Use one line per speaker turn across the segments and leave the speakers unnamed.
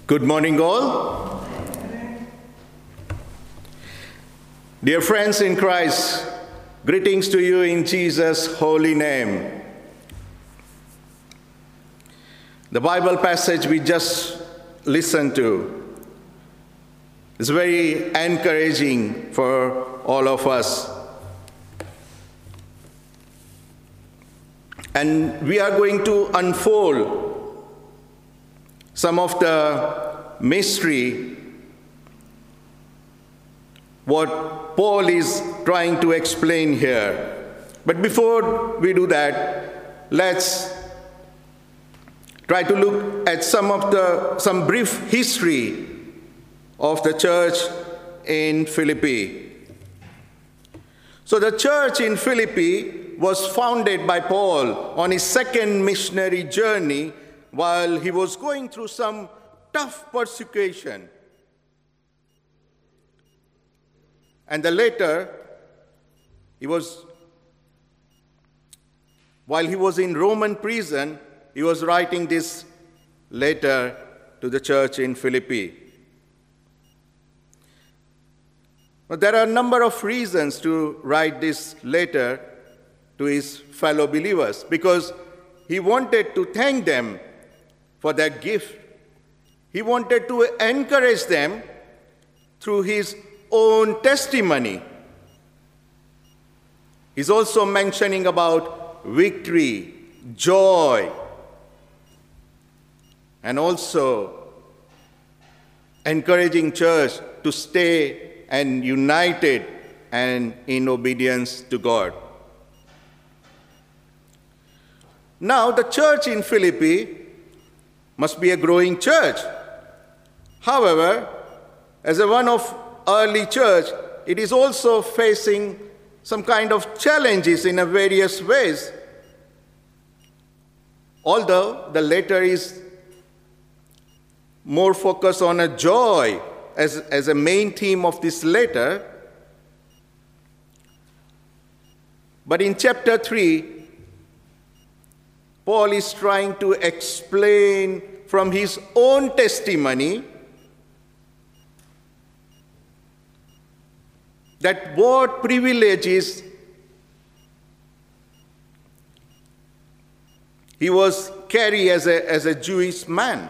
Good morning, all. Dear friends in Christ, greetings to you in Jesus' holy name. The Bible passage we just listened to is very encouraging for all of us. And we are going to unfold some of the mystery, what Paul is trying to explain here. But before we do that, let's try to look at some brief history of the church in Philippi. So the church in Philippi was founded by Paul on his second missionary journey while he was going through some tough persecution. And later, while he was in Roman prison, he was writing this letter to the church in Philippi. But there are a number of reasons to write this letter to his fellow believers, because he wanted to thank them for their gift. He wanted to encourage them through his own testimony. He's also mentioning about victory, joy, and also encouraging church to stay and united and in obedience to God. Now, the church in Philippi must be a growing church. However, as one of early church, it is also facing some kind of challenges in various ways. Although the letter is more focused on a joy as a main theme of this letter, but in chapter 3, Paul is trying to explain from his own testimony that what privileges he was carrying as a Jewish man.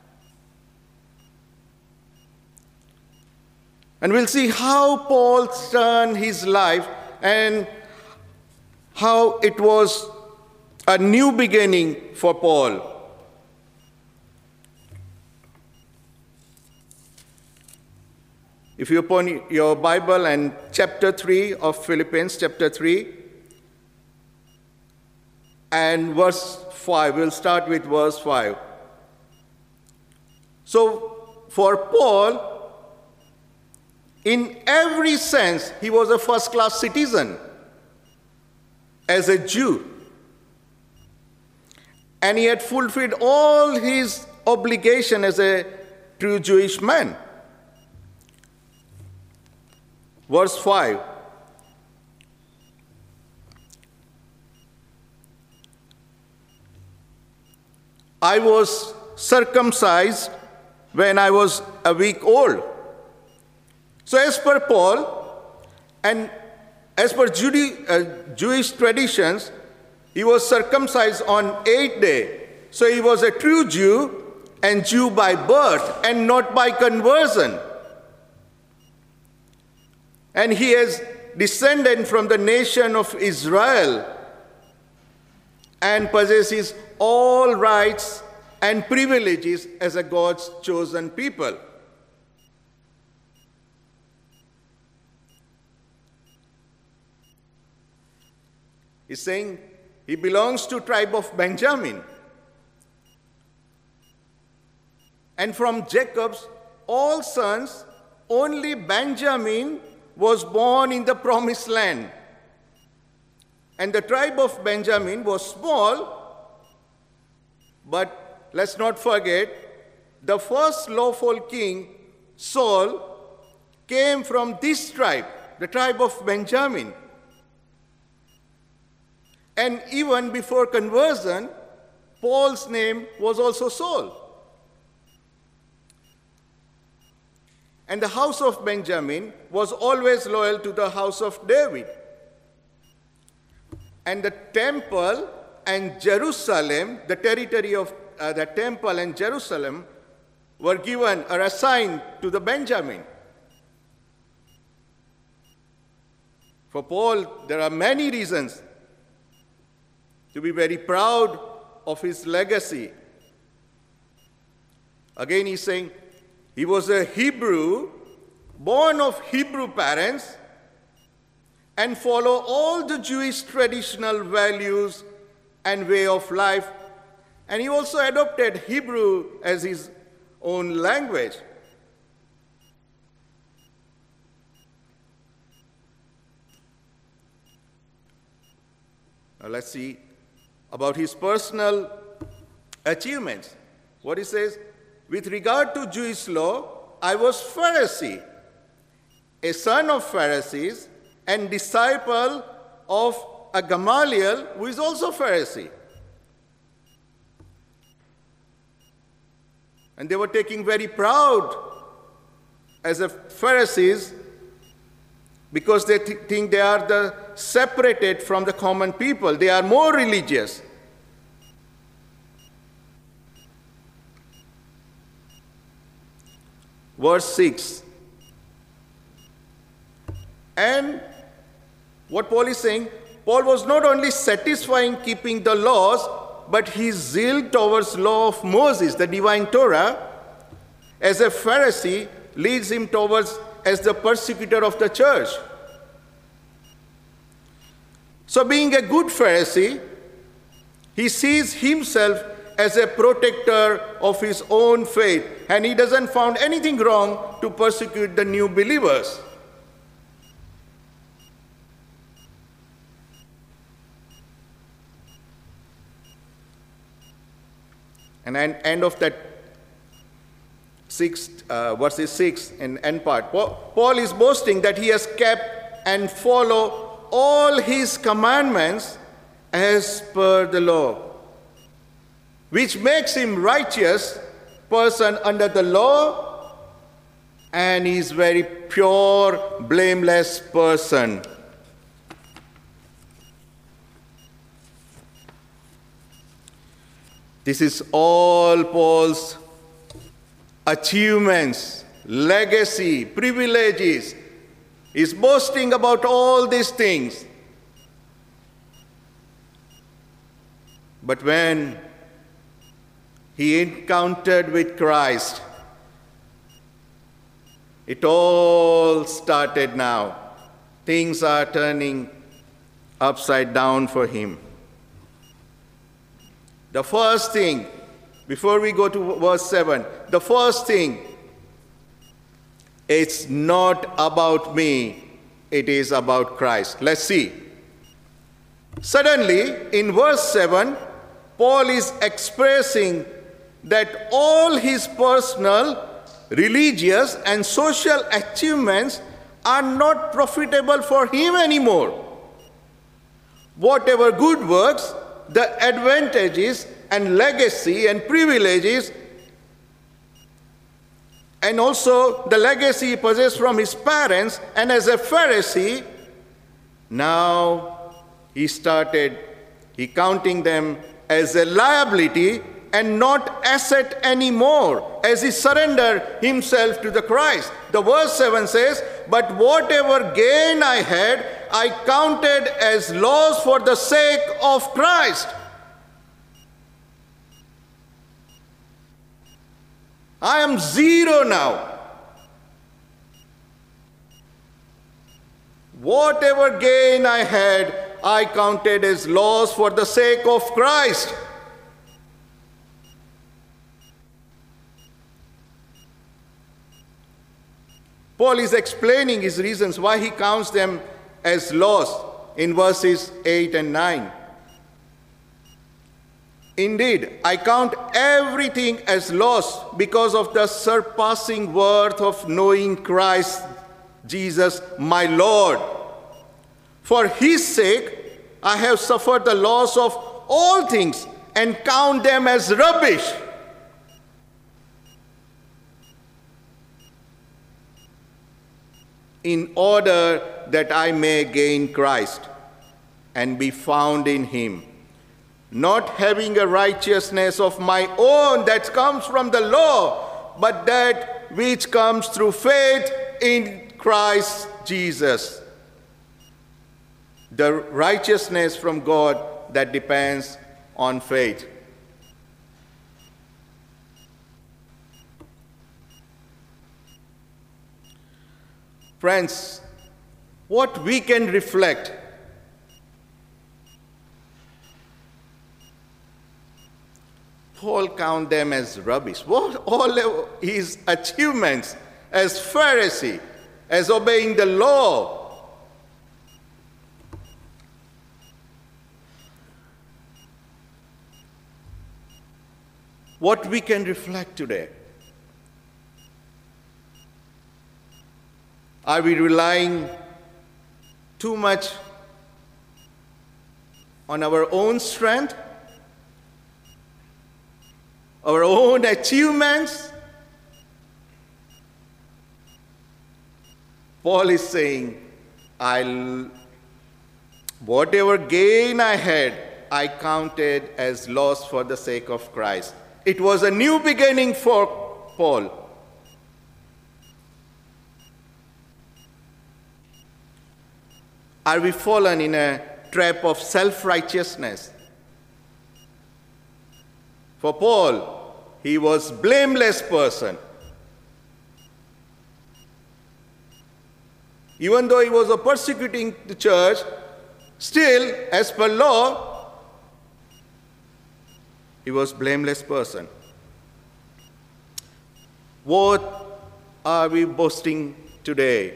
And we'll see how Paul turned his life and how it was a new beginning for Paul. If you open your Bible and chapter 3 of Philippians, chapter 3, and verse 5, we'll start with verse 5. So, for Paul, in every sense, he was a first-class citizen as a Jew. And he had fulfilled all his obligation as a true Jewish man. Verse 5. I was circumcised when I was a week old. So as per Paul, and as per Jewish traditions, he was circumcised on 8th day. So he was a true Jew and Jew by birth and not by conversion. And he is descended from the nation of Israel and possesses all rights and privileges as a God's chosen people. He's saying he belongs to tribe of Benjamin. And from Jacob's all sons, only Benjamin was born in the promised land. And the tribe of Benjamin was small, but let's not forget, the first lawful king, Saul, came from this tribe, the tribe of Benjamin. And even before conversion, Paul's name was also Saul. And the house of Benjamin was always loyal to the house of David. And the temple and Jerusalem, the territory of the temple and Jerusalem, were given or assigned to the Benjamin. For Paul, there are many reasons to be very proud of his legacy. Again, he's saying he was a Hebrew, born of Hebrew parents, and follow all the Jewish traditional values and way of life. And he also adopted Hebrew as his own language. Now let's see about his personal achievements. What he says, with regard to Jewish law, I was Pharisee, a son of Pharisees, and disciple of a Gamaliel, who is also Pharisee. And they were taking very proud as a Pharisees because they think they are the separated from the common people. They are more religious. Verse 6. And what Paul is saying, Paul was not only satisfying keeping the laws, but his zeal towards law of Moses, the divine Torah, as a Pharisee, leads him towards as the persecutor of the church. So being a good Pharisee, he sees himself as a protector of his own faith, and he doesn't find anything wrong to persecute the new believers. And at end of that verses 6 and end part, Paul is boasting that he has kept and followed all his commandments as per the law, which makes him righteous person under the law, and he is very pure, blameless person. This is all Paul's achievements, legacy, privileges. He's boasting about all these things. But when he encountered with Christ, it all started now. Things are turning upside down for him. The first thing, before we go to verse 7, the first thing, it's not about me, it is about Christ. Let's see. Suddenly, in verse 7, Paul is expressing that all his personal, religious, and social achievements are not profitable for him anymore. Whatever good works, the advantages and legacy and privileges, and also the legacy he possessed from his parents, and as a Pharisee, now he counting them as a liability and not asset anymore, as he surrendered himself to the Christ. The verse 7 says, but whatever gain I had, I counted as loss for the sake of Christ. I am zero now. Whatever gain I had, I counted as loss for the sake of Christ. Paul is explaining his reasons why he counts them as loss in verses 8 and 9. Indeed, I count everything as loss because of the surpassing worth of knowing Christ Jesus, my Lord. For his sake, I have suffered the loss of all things and count them as rubbish. in order that I may gain Christ and be found in him, not having a righteousness of my own that comes from the law, but that which comes through faith in Christ Jesus, the righteousness from God that depends on faith. Friends, what we can reflect Paul count them as rubbish. What all his achievements as Pharisee, as obeying the law. What we can reflect today. Are we relying too much on our own strength? Our own achievements? Paul is saying, whatever gain I had, I counted as loss for the sake of Christ. It was a new beginning for Paul. Are we fallen in a trap of self-righteousness? For Paul, he was a blameless person. Even though he was persecuting the church, still, as per law, he was a blameless person. What are we boasting today?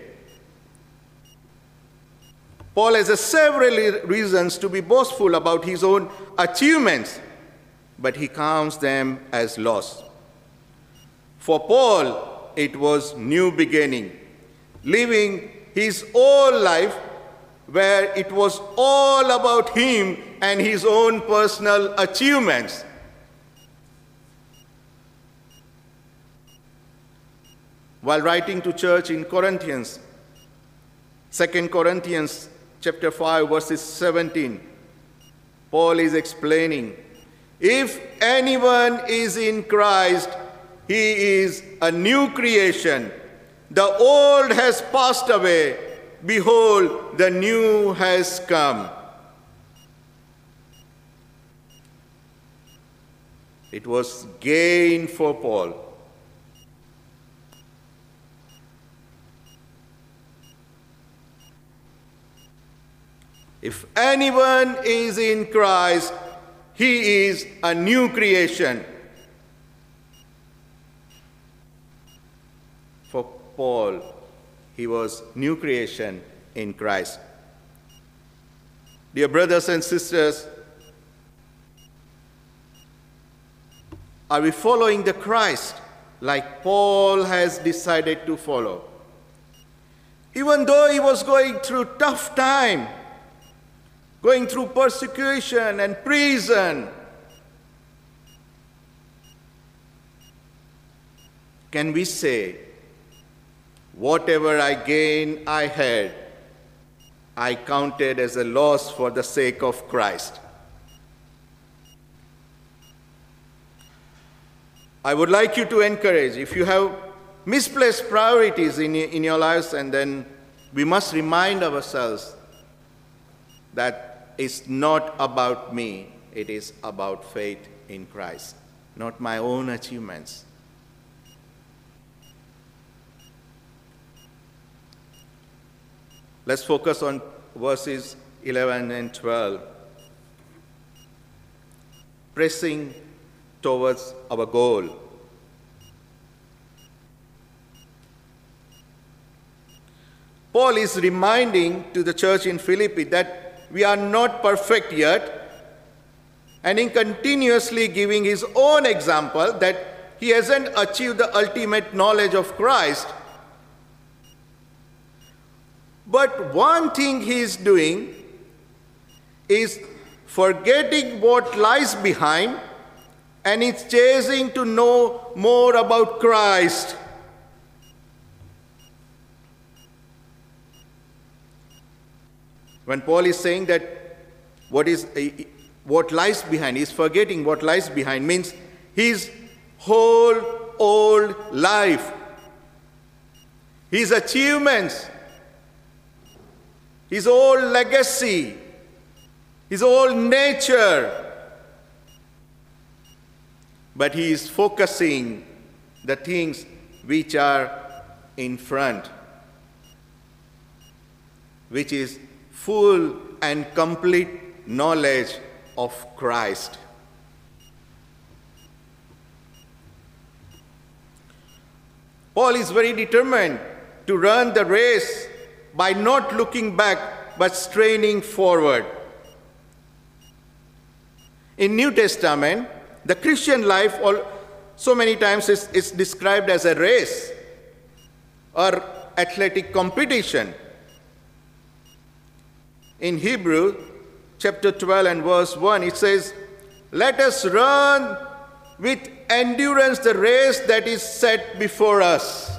Paul has several reasons to be boastful about his own achievements, but he counts them as loss. For Paul, it was new beginning, living his whole life where it was all about him and his own personal achievements. While writing to church in Corinthians, 2 Corinthians chapter 5, verses 17, Paul is explaining, if anyone is in Christ, he is a new creation. The old has passed away. Behold, the new has come. It was gain for Paul. If anyone is in Christ, he is a new creation. For Paul, he was new creation in Christ. Dear brothers and sisters, are we following the Christ like Paul has decided to follow? Even though he was going through tough time, going through persecution and prison, can we say, whatever I gain I had, I counted as a loss for the sake of Christ? I would like you to encourage, if you have misplaced priorities in your lives, and then we must remind ourselves that it's not about me, it is about faith in Christ, not my own achievements. Let's focus on verses 11 and 12. Pressing towards our goal. Paul is reminding to the church in Philippi that we are not perfect yet, and in continuously giving his own example that he hasn't achieved the ultimate knowledge of Christ. But one thing he is doing is forgetting what lies behind and is chasing to know more about Christ. When Paul is saying that what lies behind, he's forgetting what lies behind, means his whole old life, his achievements, his old legacy, his old nature. But he is focusing the things which are in front, which is full and complete knowledge of Christ. Paul is very determined to run the race by not looking back but straining forward. In New Testament, the Christian life so many times is described as a race or athletic competition. In Hebrew, chapter 12 and verse 1, it says, "Let us run with endurance the race that is set before us."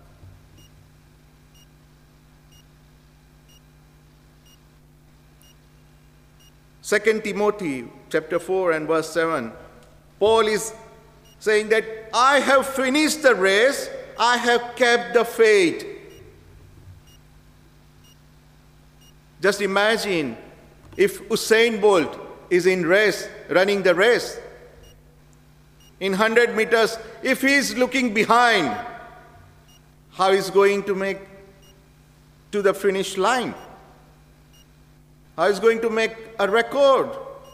Second Timothy chapter 4 and verse 7, Paul is saying that I have finished the race, I have kept the faith. Just imagine if Usain Bolt is in race, running the race. In 100 meters, if he is looking behind, how is going to make to the finish line? How is going to make a record?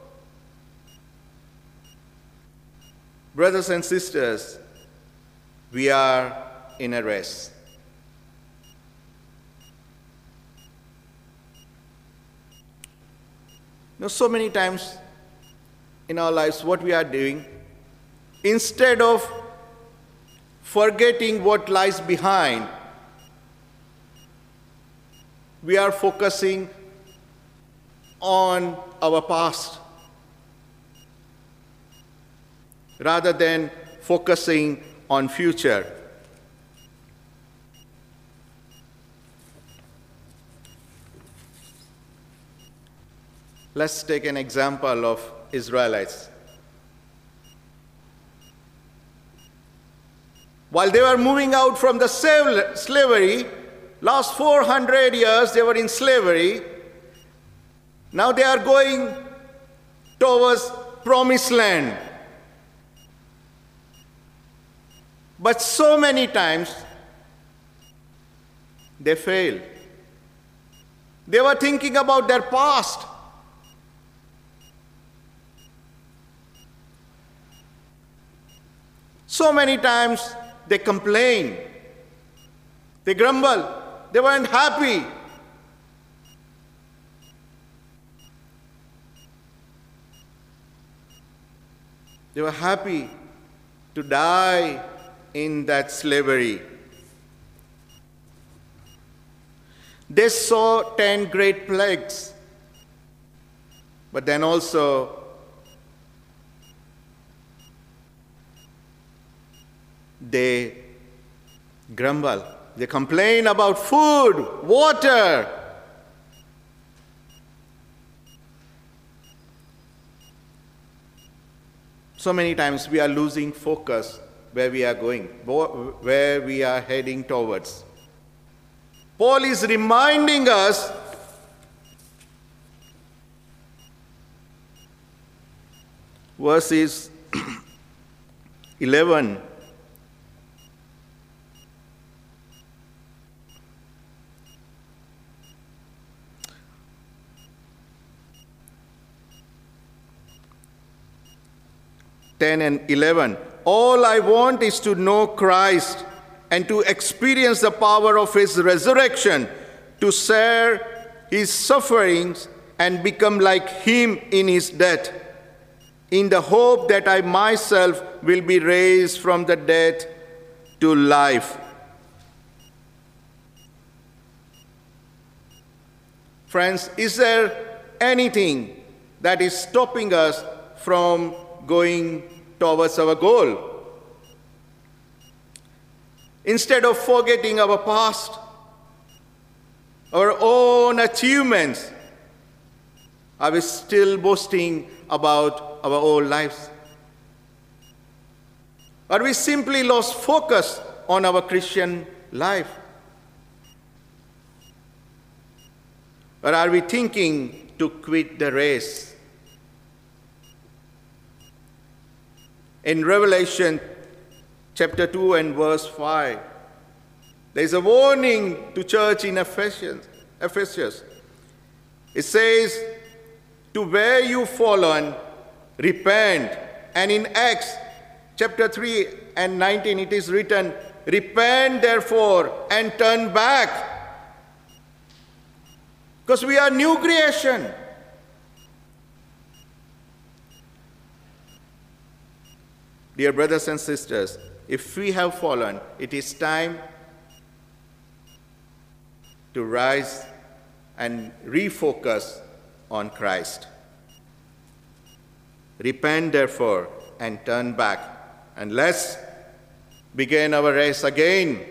Brothers and sisters, we are in a race. Now, so many times in our lives, what we are doing, instead of forgetting what lies behind, we are focusing on our past rather than focusing on future. Let's take an example of Israelites. While they were moving out from the slavery, last 400 years they were in slavery, now they are going towards promised land. But so many times they failed. They were thinking about their past. So many times they complain, they grumble, they weren't happy. They were happy to die in that slavery. They saw 10 great plagues, but then also they grumble. They complain about food, water. So many times we are losing focus where we are going, where we are heading towards. Paul is reminding us verses 11. And 11. All I want is to know Christ and to experience the power of his resurrection, to share his sufferings and become like him in his death, in the hope that I myself will be raised from the dead to life. Friends, is there anything that is stopping us from going towards our goal? Instead of forgetting our past, our own achievements, Are we still boasting about our old lives? Are we simply lost focus on our Christian life? Or are we thinking to quit the race? In Revelation chapter 2 and verse 5, there is a warning to church in Ephesus. It says, to where you've fallen, repent. And in Acts chapter 3 and 19, it is written, repent therefore and turn back. Because we are new creation. Dear brothers and sisters, if we have fallen, it is time to rise and refocus on Christ. Repent therefore and turn back, and let's begin our race again.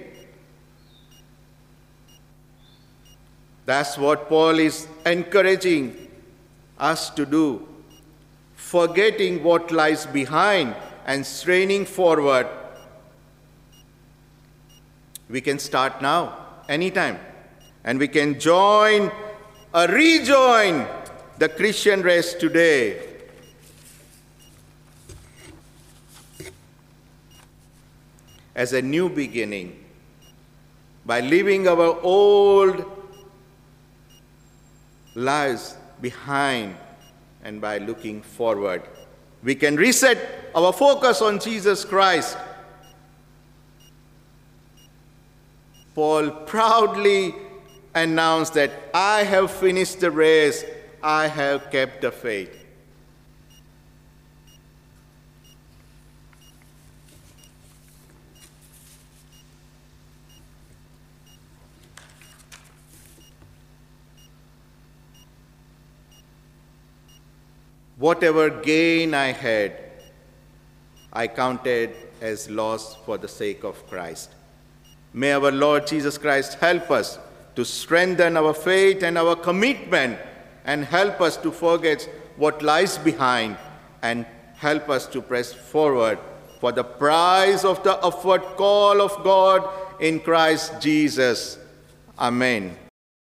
That's what Paul is encouraging us to do, forgetting what lies behind and straining forward. We can start now, anytime, and we can rejoin the Christian race today. As a new beginning, by leaving our old lives behind and by looking forward, we can reset our focus on Jesus Christ. Paul proudly announced that I have finished the race, I have kept the faith. Whatever gain I had, I counted as loss for the sake of Christ. May our Lord Jesus Christ help us to strengthen our faith and our commitment, and help us to forget what lies behind, and help us to press forward for the prize of the upward call of God in Christ Jesus. Amen.